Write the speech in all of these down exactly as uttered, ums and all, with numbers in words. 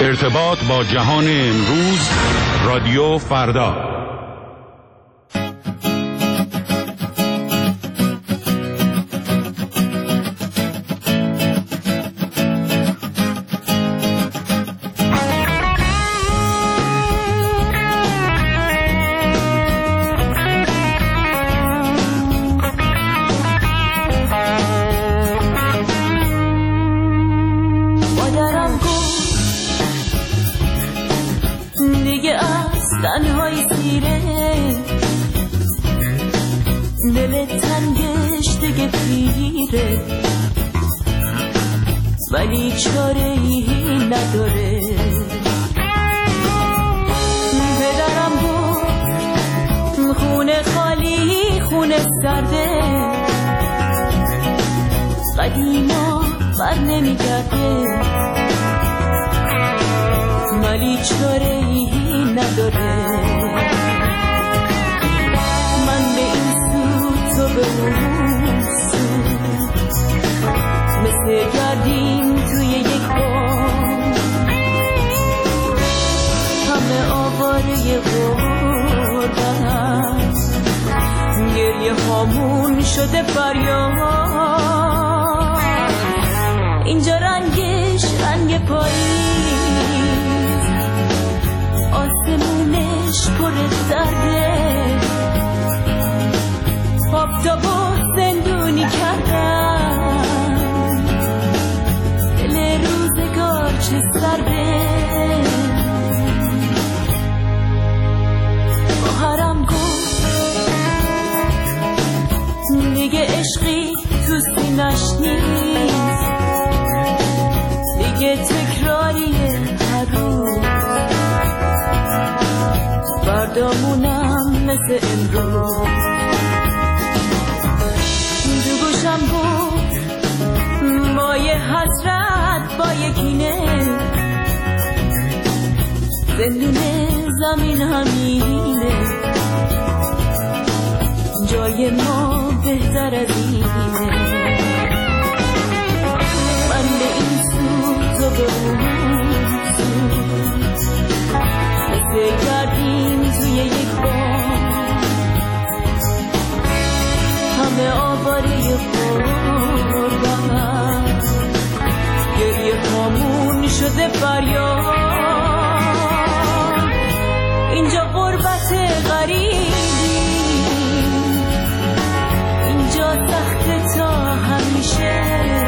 ارتباط با جهان امروز، رادیو فردا. ولی چاره ای نداره. پدرم بود خونه خالی خونه سرده، قدیما بر نمیگرده، ولی چاره ای نداره. من به این سو تو به اون سو، مثل گردیم توی یک بام، همه آواره غربت، گریه هامون شده فریاد. اینجا رنگش رنگ پاییز، آسمونش پر درده، آفتابو زندونی کردن، دل روزگار چه سرده. خواهرم گفت دیگه عشقی تو سینش نیست، دیگه تکراریه هر روز، فردامونم مثل امروز. تو گوشم بود با یه حسرت با یه کینه، زندون زمین همینه، جای ما بهتر از اینه. من به این سو تو به اون سو، مثل گردیم توی یک بام، همه آواره غربت، گریه هامون شده فریاد. اینجا غربت غریبی، اینجا سخت تا همیشه،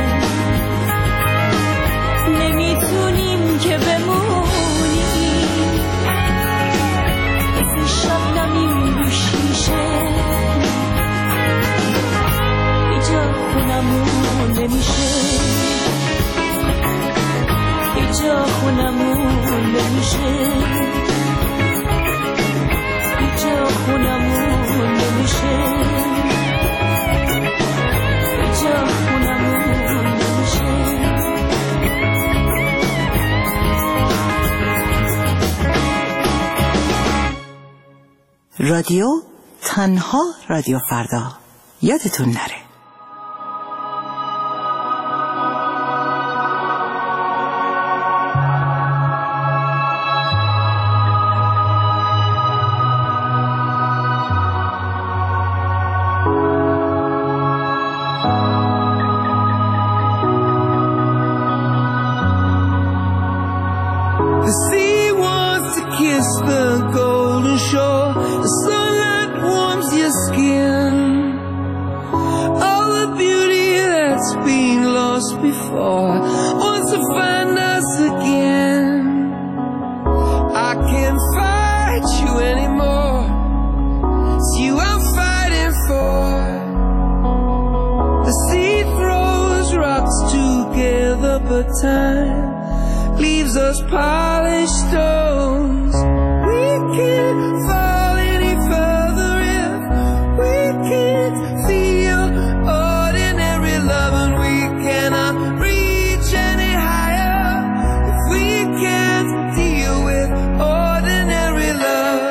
نمیتونیم که بمونیم، مثل شبنمیم رو شیشه. اینجا خونمون نمیشه، اینجا خونمون نمیشه، اینجا خونمون نمیشه، اینجا خونمون نمیشه. رادیو تنها رادیو فردا، یادتون نره. Time leaves us polished stones. We can't fall any further if we can't feel ordinary love, and we cannot reach any higher if we can't deal with ordinary love.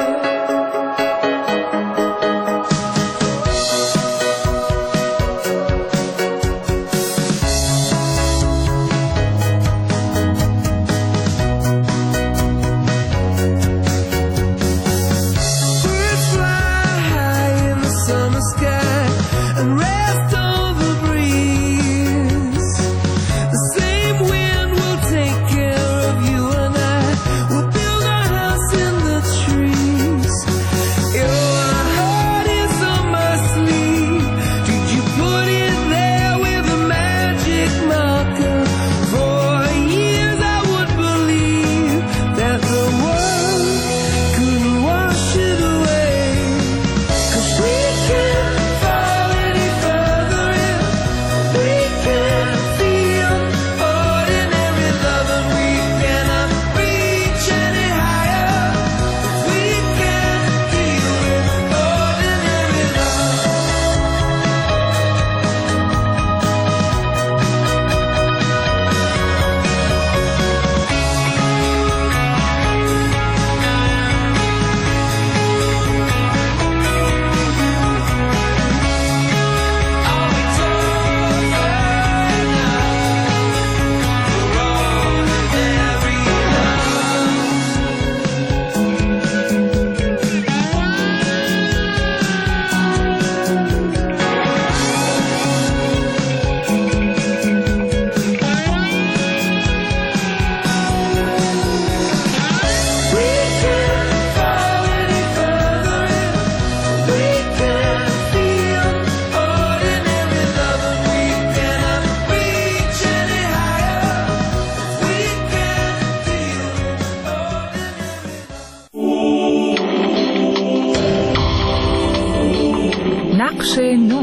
بخش نو.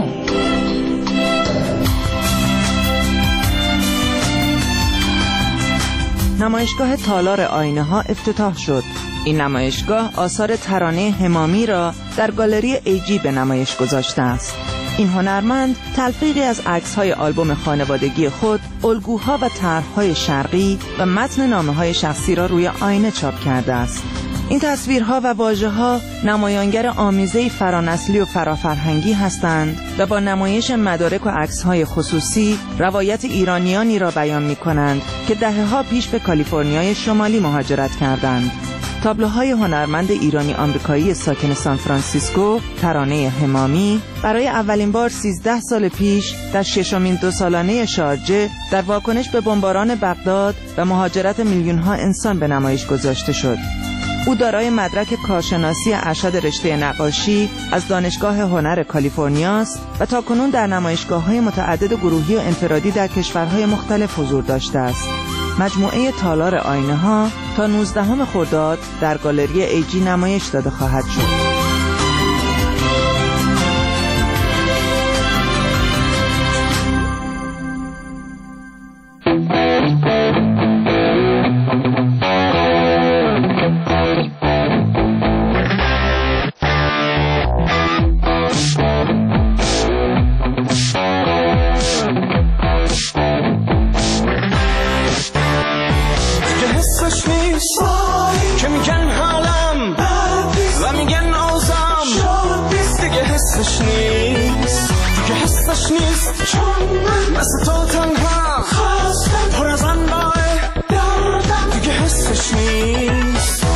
نمایشگاه تالار آینه ها افتتاح شد. این نمایشگاه آثار ترانه همامی را در گالری ایجی به نمایش گذاشته است. این هنرمند تلفیقی از عکس‌های آلبوم خانوادگی خود، الگوها و طرح‌های شرقی و متن نامه‌های شخصی را روی آینه چاپ کرده است. این تصویرها و واژه‌ها نمایانگر آمیزه‌ای فرانسلی و فرافرهنگی هستند و با نمایش مدارک و عکس‌های خصوصی روایت ایرانیانی را بیان می‌کنند که دهه‌ها پیش به کالیفرنیای شمالی مهاجرت کردند. تابلوهای هنرمند ایرانی آمریکایی ساکن سان فرانسیسکو، ترانه همامی، برای اولین بار سیزده سال پیش در ششمین دو سالانه شارجه در واکنش به بمباران بغداد و مهاجرت میلیون‌ها انسان به نمایش گذاشته شد. او دارای مدرک کارشناسی ارشد رشته نقاشی از دانشگاه هنر کالیفرنیا است و تاکنون در نمایشگاه‌های متعدد گروهی و انفرادی در کشورهای مختلف حضور داشته است. مجموعه تالار آینه ها تا نوزدهم خرداد در گالری ایجی نمایش داده خواهد شد. که میگن حالم و میگن آزم دیگه حسش نیست، دیگه حسش نیست، چون مثل تو تنها پر از انواع دیگه حسش نیست.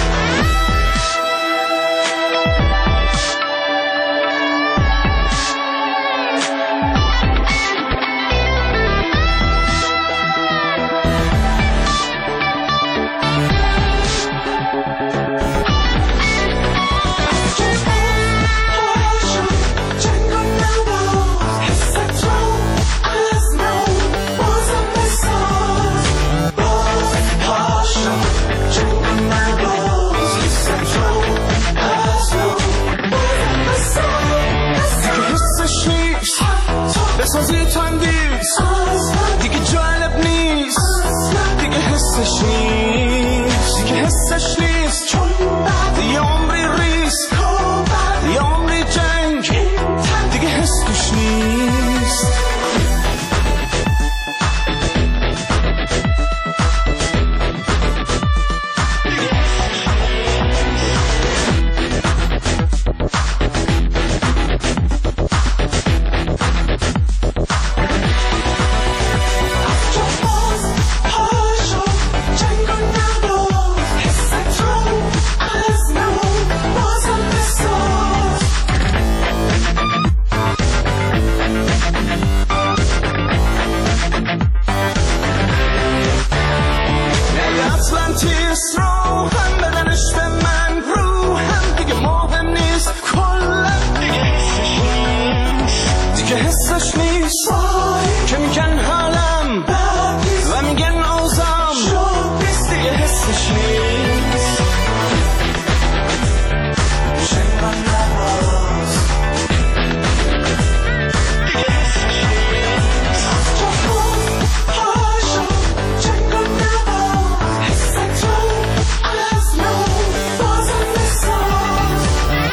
بسازی تندیز دیگه جالب نیست، دیگه حسش نیست، دیگه حسش نیست، چون یه عمری ریسک، یه عمری جنگ دیگه حسش نیست. که میگن حالم و میگن آزم دیگه حسش نیست. شنگان نواز دیگه حسش نیست. هاشو شنگان نواز حس تو از نو بازم بساز.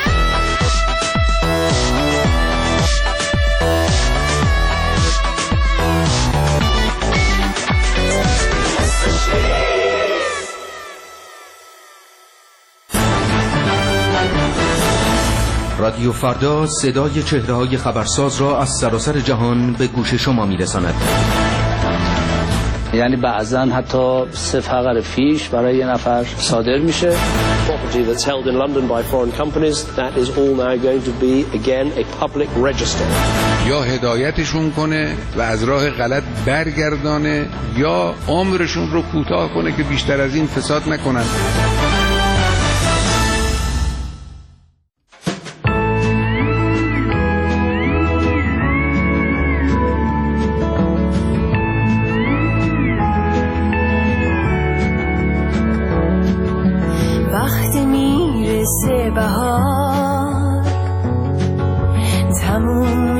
رادیو فردا صدای چهره‌های خبرساز را از سراسر جهان به گوش شما می‌رساند. یعنی بعضاً حتی سه فقر فیش برای یه نفر صادر میشه. Property that's held in London by foreign companies, that is all now going to be again a public register. یا هدایتشون کنه و از راه غلط برگردانه یا عمرشون رو کوتاه کنه که بیشتر از این فساد نکنن. وقتی میرسه بهار تموم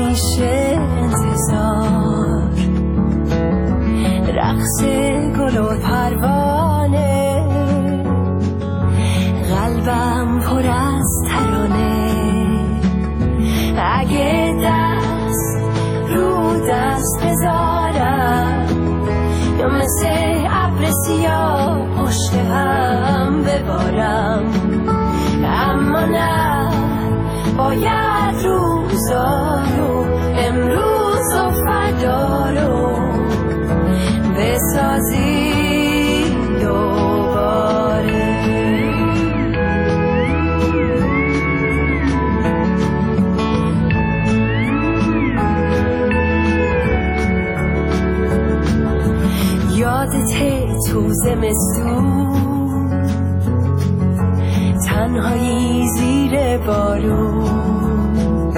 گل و پروانه، قلبم پر از ترانه. اگه دست رو دست بذارم یا مثل ابر سیاه پشت هم ببارم، اما نه، باید روزا رو امروز و فردا رو بسازی دوباره. یادته تو زمستون تنهایی زیر بارون،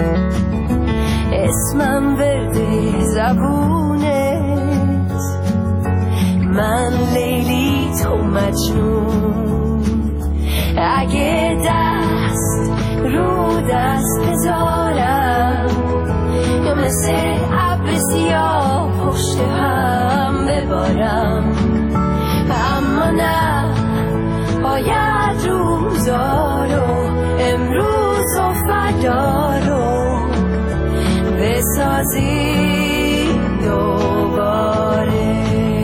اسمم ورده زبونت، من لیلی تو مجنون. اگه دست رو دست بذارم یا مثل ابر سیاه پشت هم ببارم، اما نه، باید روزا رو امروز و فردا رو بسازی دوباره.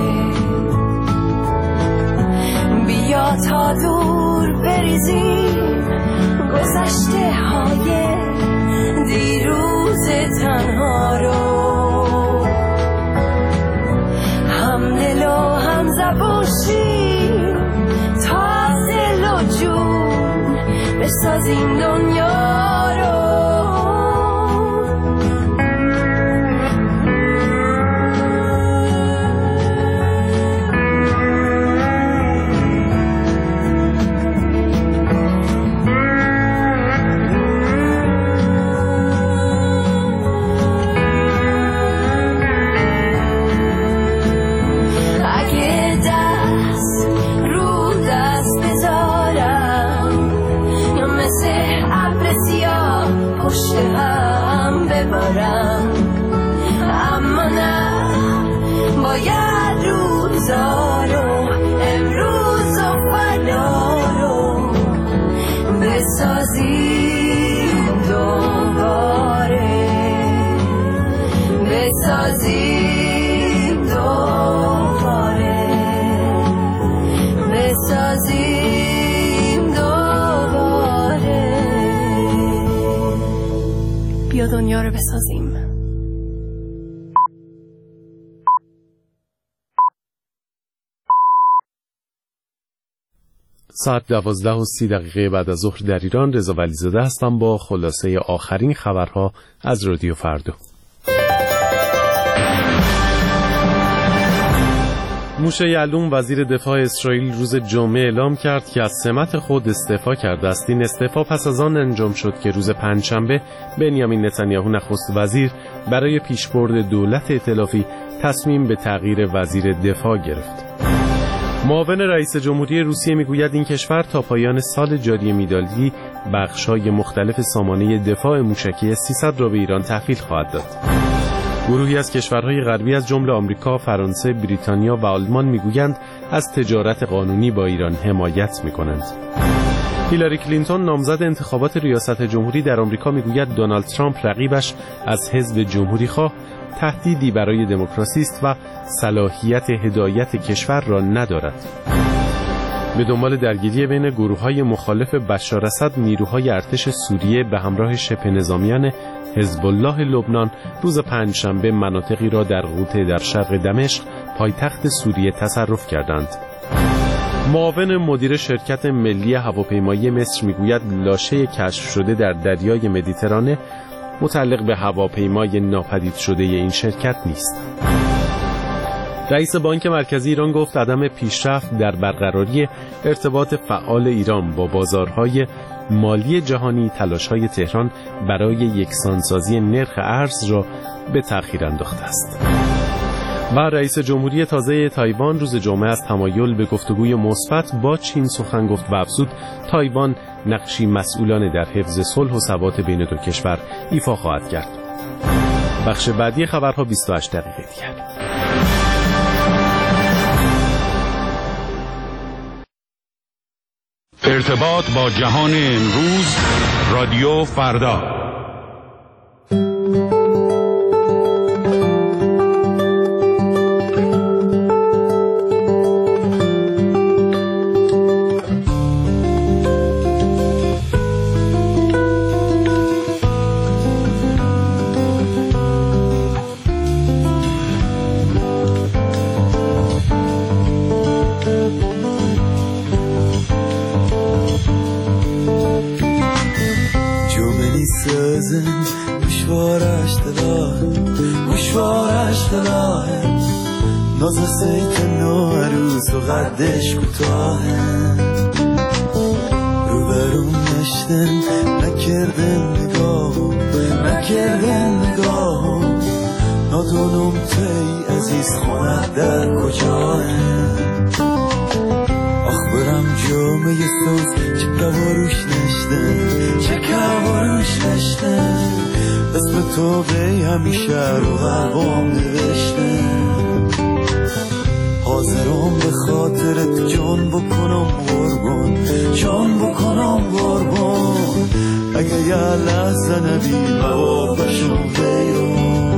بیا تا دور بریزیم گذشته های دیروز تنها رو، هم دل و هم زبون شیم تا دل و جون بسازیم دنیا رو. اما نه، باید روزا رو امروز و فردا رو بسازیم دوباره، بسازیم دوباره، بسازیم دوباره. بیا دنیا رو بسازیم. ساعت دوازده و سی دقیقه بعد از ظهر در ایران. رضا ولیزاده هستم با خلاصه آخرین خبرها از رادیو فردا. موشه یعلوم وزیر دفاع اسرائیل روز جمعه اعلام کرد که از سمت خود استعفا کرده است. این استعفا پس از آن انجام شد که روز پنجشنبه بنیامین نتانیاهو نخست وزیر برای پیشبرد دولت ائتلافی تصمیم به تغییر وزیر دفاع گرفت. معاون رئیس جمهوری روسیه میگوید این کشور تا پایان سال جاری میلادی بخش‌های مختلف سامانه دفاع موشکی سیصد را به ایران تحویل خواهد داد. گروهی از کشورهای غربی از جمله آمریکا، فرانسه، بریتانیا و آلمان میگویند از تجارت قانونی با ایران حمایت میکنند. هیلاری کلینتون نامزد انتخابات ریاست جمهوری در آمریکا میگوید دونالد ترامپ رقیبش از حزب جمهوری خواه تهدیدی برای دموکراسی است و صلاحیت هدایت کشور را ندارد. به دنبال درگیری بین گروه‌های مخالف بشار اسد، نیروهای ارتش سوریه به همراه شبه نظامیان حزب الله لبنان روز پنجشنبه مناطقی را در غوطه در شرق دمشق پایتخت سوریه تصرف کردند. معاون مدیر شرکت ملی هواپیمایی مصر میگوید لاشه کشف شده در دریای مدیترانه متعلق به هواپیمای ناپدید شده این شرکت نیست. رئیس بانک مرکزی ایران گفت عدم پیشرفت در برقراری ارتباط فعال ایران با بازارهای مالی جهانی تلاش‌های تهران برای یکسانسازی نرخ ارز را به تأخیر انداخته است. و رئیس جمهوری تازه تایوان روز جمعه از تمایل به گفتگوی مثبت با چین سخن گفت و افزود تایوان نقشی مسئولانه در حفظ صلح و ثبات بین دو کشور ایفا خواهد کرد. بخش بعدی خبرها بیست و هشت دقیقه دیگر. ارتباط با جهان امروز، رادیو فردا. ناز سیت نو عروس و قدش کوتاهه، رو برون نشتن نکردن نگاه نکردن نگاه، نادونم تی عزیز خونه در کجاه، آخ برم جامعه سوز چه کواروش نشتن چه کواروش نشتن، اسم تو بی همیشه رو قلبم نوشتن، حاضرم به خاطرت جان بکنم قربان جان بکنم قربان، اگه یه لحظه نبی موابشم بیرون.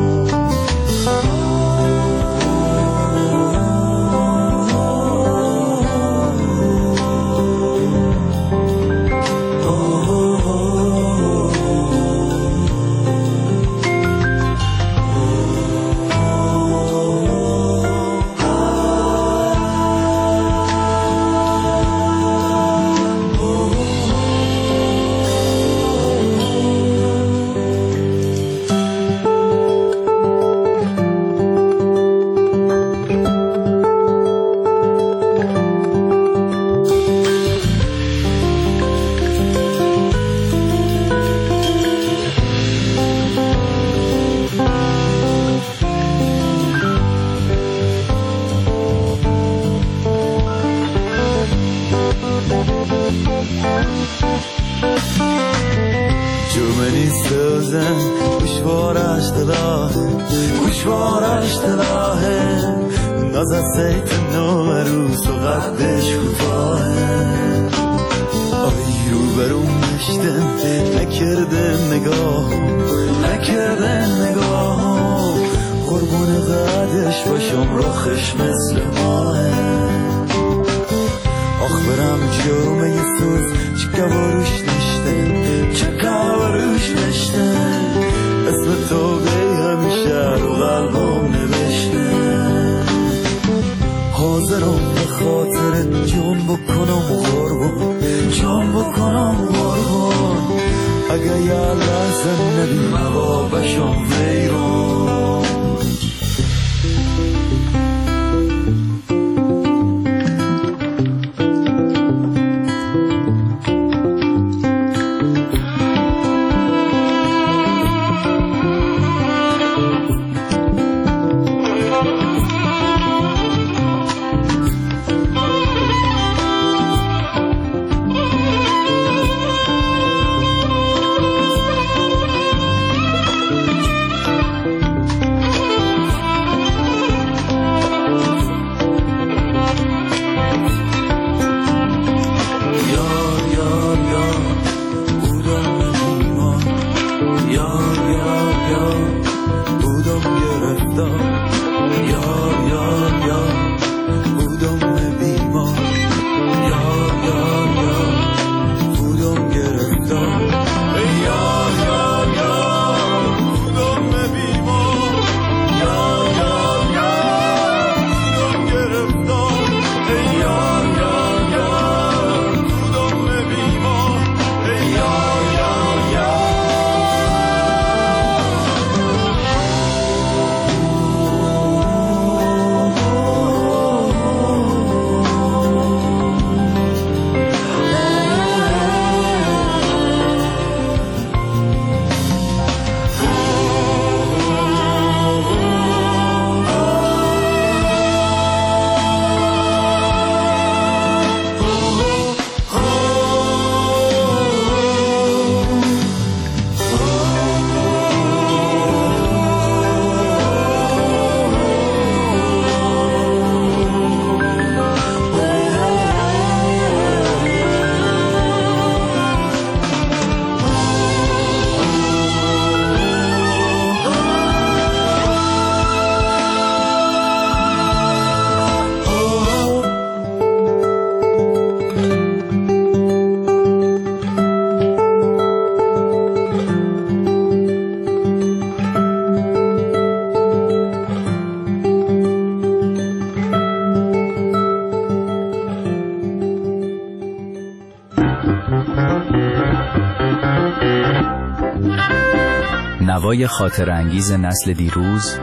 نوای خاطر انگیز نسل دیروز،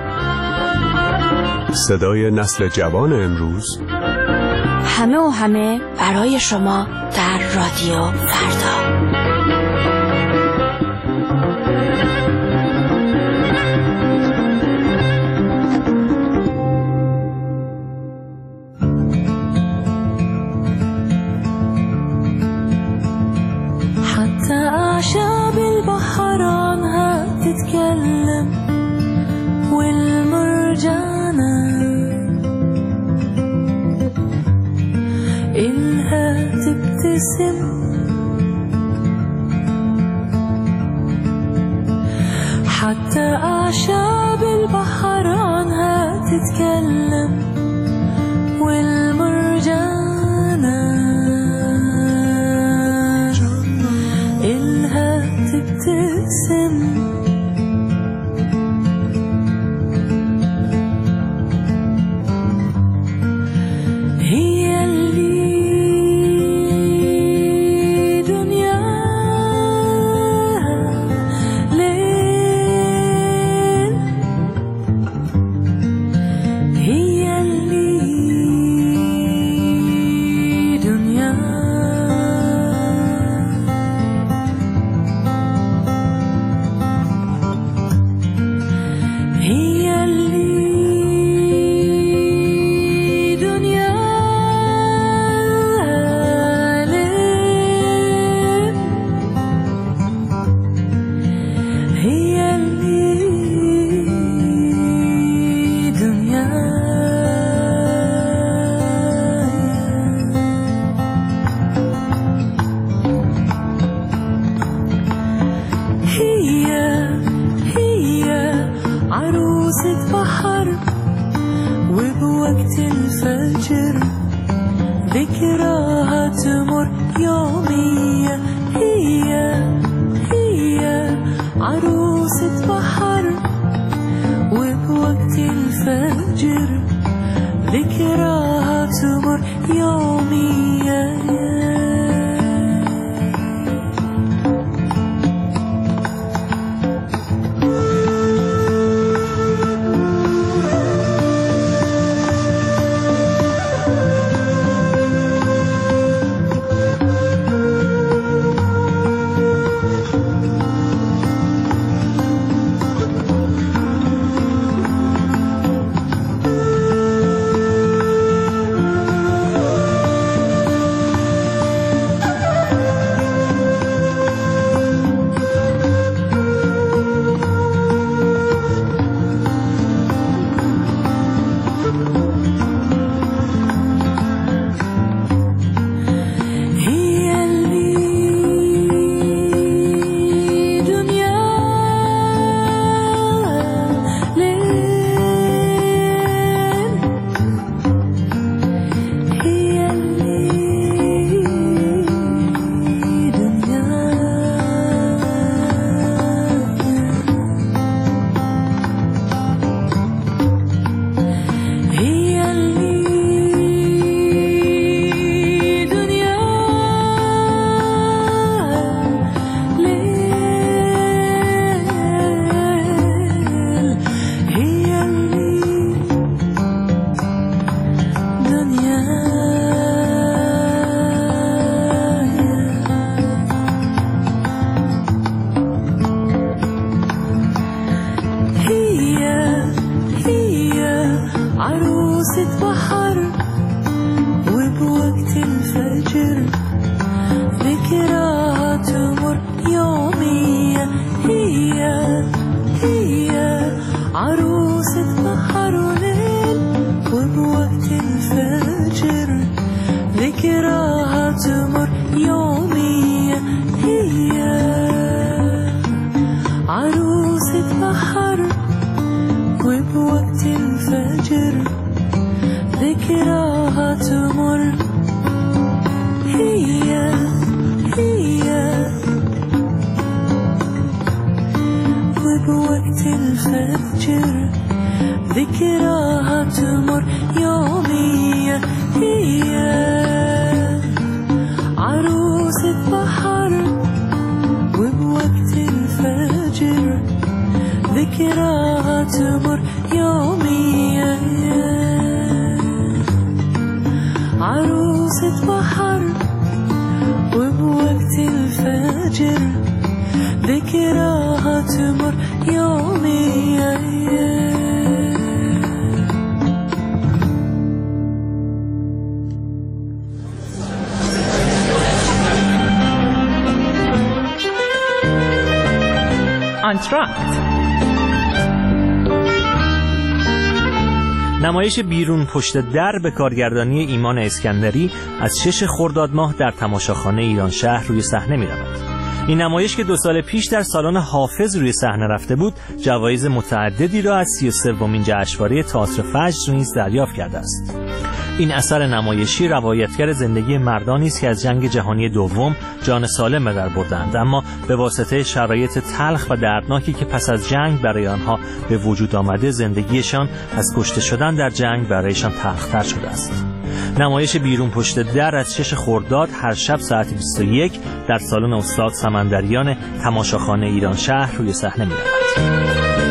صدای نسل جوان امروز، همه و همه برای شما در رادیو فردا. أعشاب البحر عنها تتكلم والمرجانة إلها تبتسم، حتى أعشاب البحر عنها تتكلم والمرجانة تبتسم. هي اللي دنياها ليل، هي اللي دنياها عروسة بحر، وبوقت الفجر ذكراها تمر يومية. هي هي عروسة بحر، وبوقت الفجر ذكراها تمر يومية. عروسة بحر، وبوقت الفجر ذكراها تمر يومية. هي هي عروسة بحر وليل، وبوقت الفجر ذكراها تمر يومية. هي عروسة بحر، وبوقت الفجر ذكراها تمر. هي هي وبوقت الفجر ذكراها تمر يومية. هي عروسة بحر، تمر يوميا عروسة بحر وبوقت الفجر ذكراها تمر يوميا آنتراکت نمایش بیرون پشت در به کارگردانی ایمان اسکندری از شش خرداد ماه در تماشاخانه ایران شهر روی صحنه می رود. این نمایش که دو سال پیش در سالن حافظ روی صحنه رفته بود، جوایز متعددی را از سی و سومین جشنواره تئاتر فجر نیز دریافت کرده است. این اثر نمایشی روایتگر زندگی مردانی است که از جنگ جهانی دوم جان سالم به در بردند، اما به واسطه شرایط تلخ و دردناکی که پس از جنگ برای آنها به وجود آمده، زندگیشان از کشته شدن در جنگ برایشان تلختر شده است. نمایش بیرون پشت در از شش خرداد هر شب ساعت بیست و یک در سالن استاد سمندریان تماشاخانه ایران شهر روی صحنه می‌رود.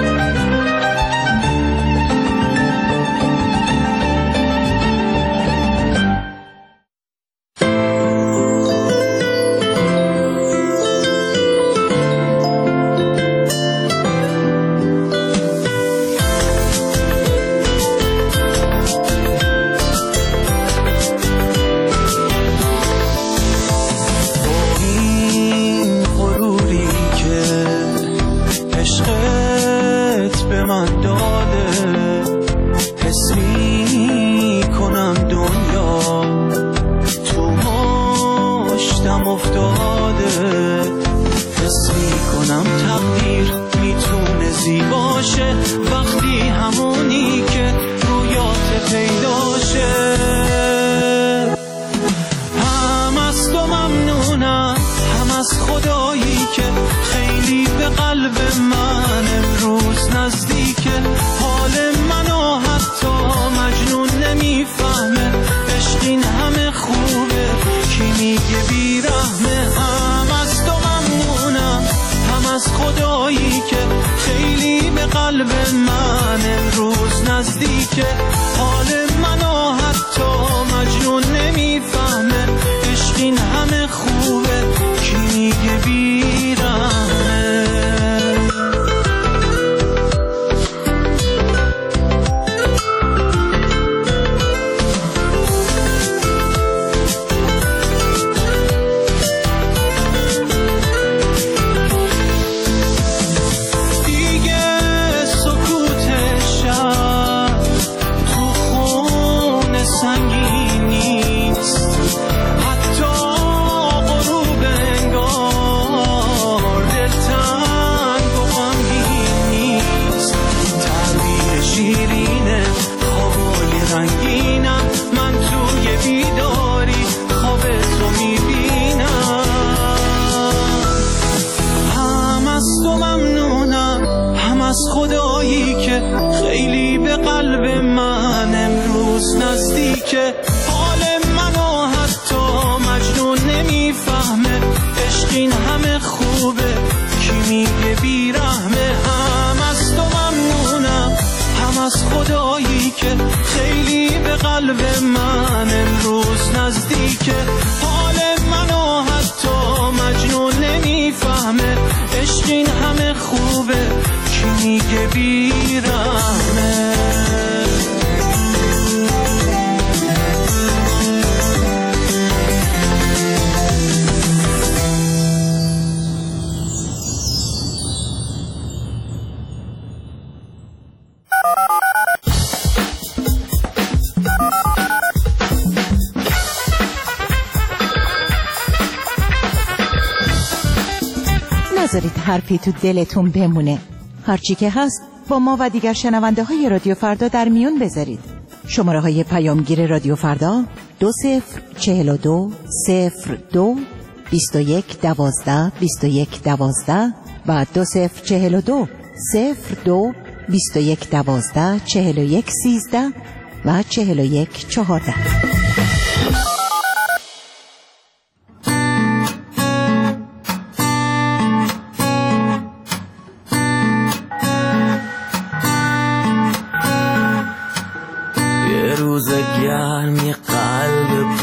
نذارید حرفی تو دلتون بمونه. هرچی که هست با ما و دیگر شنونده های رادیو فردا در میون بذارید. شماره های پیامگیر رادیو فردا دو صفر چهل و دو صفر دو بیست و یک دوازده بیست و یک دوازده و دو صفر چهل و دو صفر دو بیست و یک دوازده چهل و یک سیزده و چهل و یک چهارده.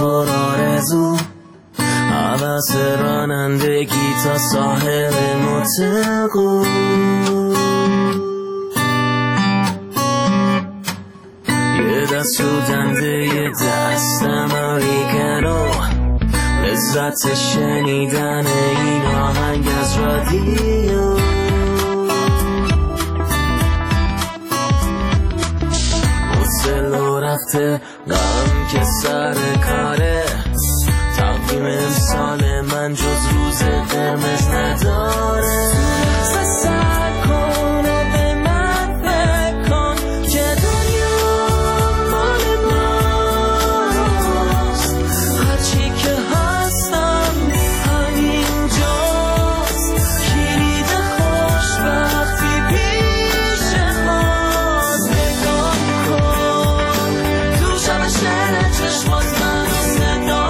پر آرزو عوض رانندگی تا ساحل متقو یه دست رو دنده یه دست امریکنو لذت شنیدن این آهنگ از رادیو حوصله رفته غم که سر کاره تقویم امسال من جز روز قرمز نداره سر کن و به من فکر کن که دنیا مال ماست هرچی که هستم همینجاست کلید خوشبختی پیش ماست نگاه کن تو شب شعر چشمات منو صدا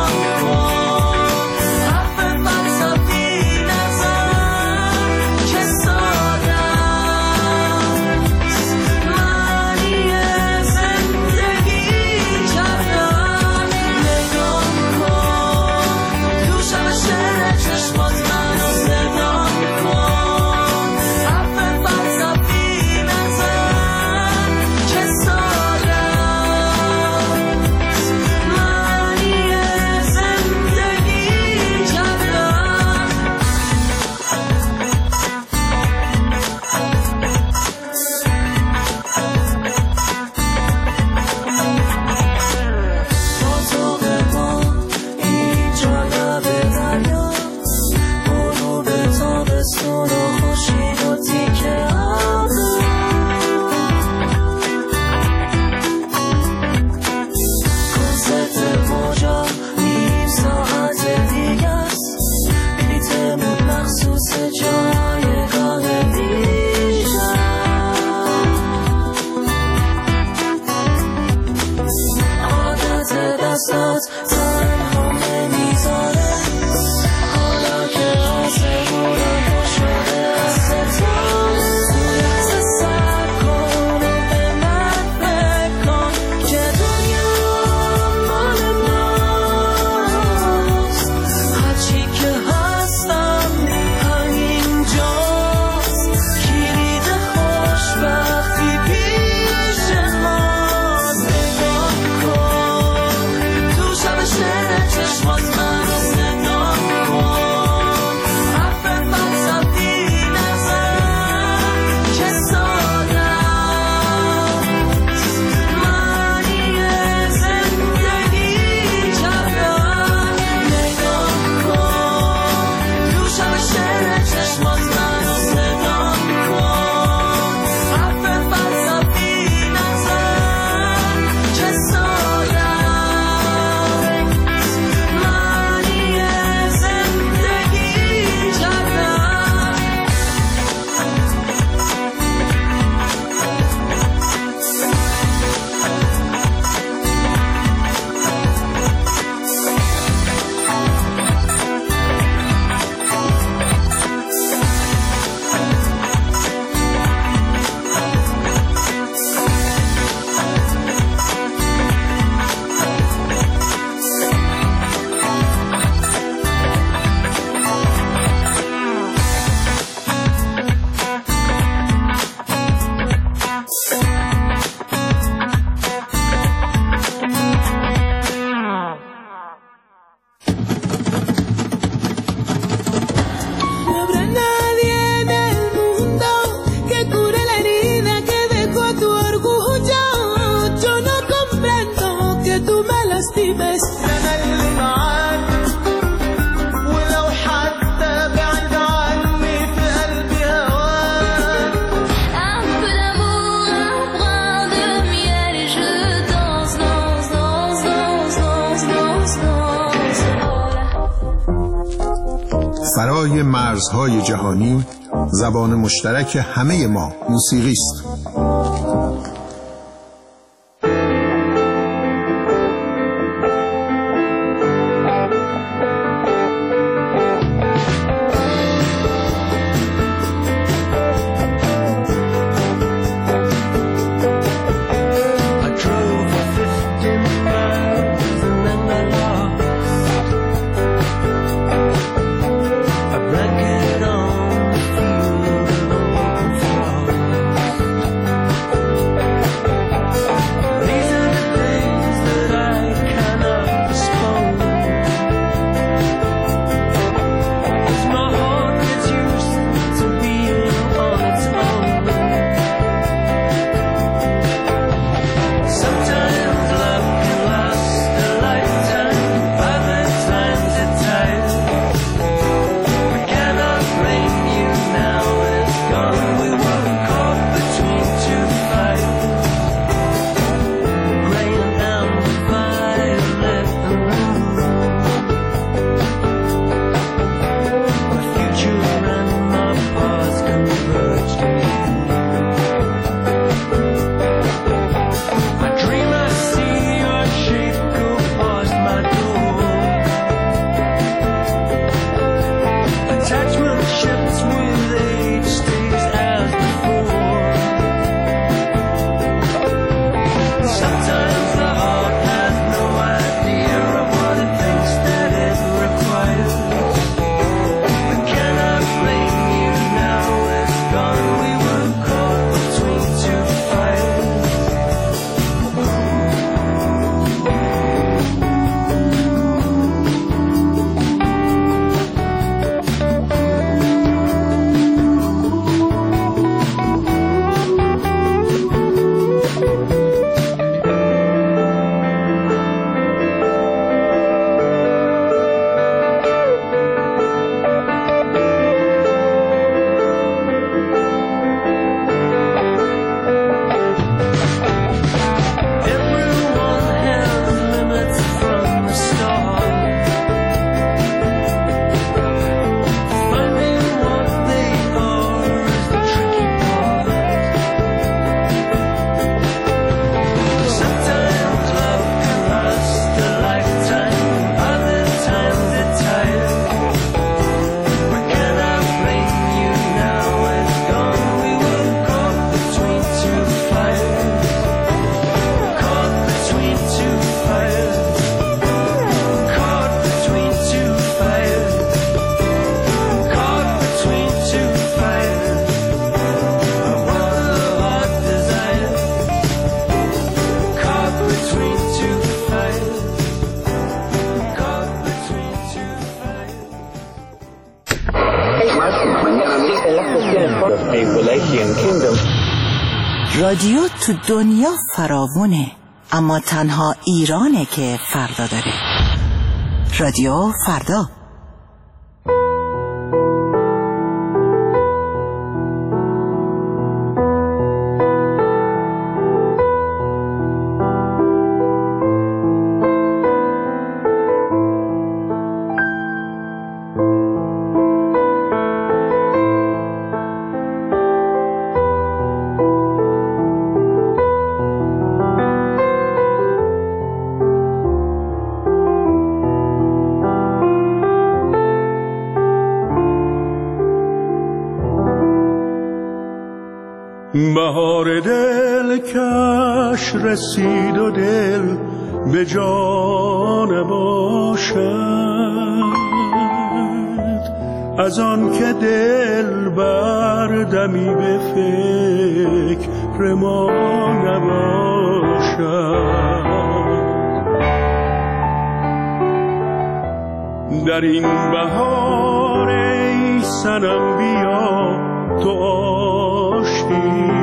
فرای مرزهای جهانی زبان مشترک همه ما موسیقی است. I drove fifty miles and then I lost رادیو تو دنیا فراوونه، اما تنها ایرانه که فردا داره. رادیو فردا. بهار دل کش رسید و دل به جان باشد، از آن که دل بردمی به فکر ما نباشد. در این بهار ای صنم بیا تو آشتی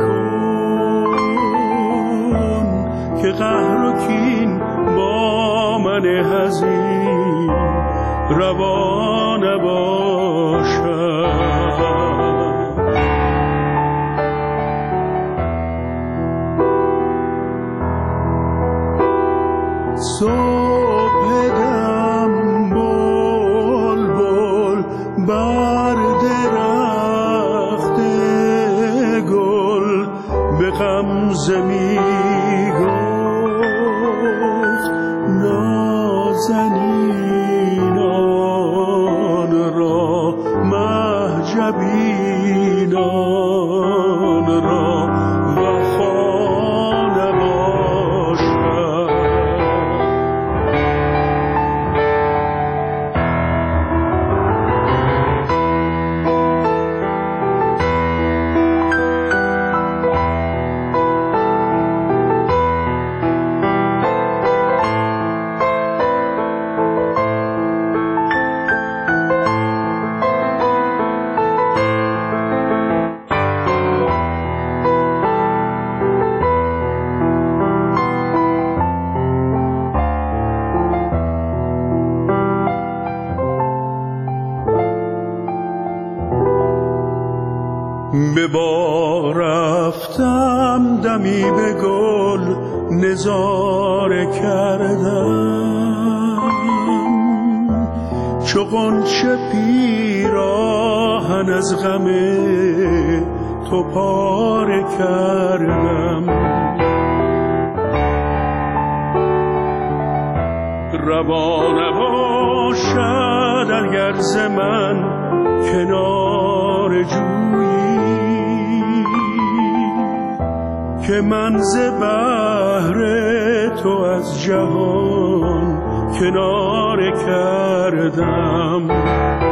کن که قهر و کین با من حزین روا نباشد. صبح دم بلبل بر درخت گل به غمزه می گفت نازنینان را مهجبینان را وفا نباشد. به با رفتم دمی به گل نظاره کردم، چو غنچه پیراهن از غم تو پاره کردم. روا نباشد اگر ز من کنار جویی که من ز بحر تو از جهان کناره کردم.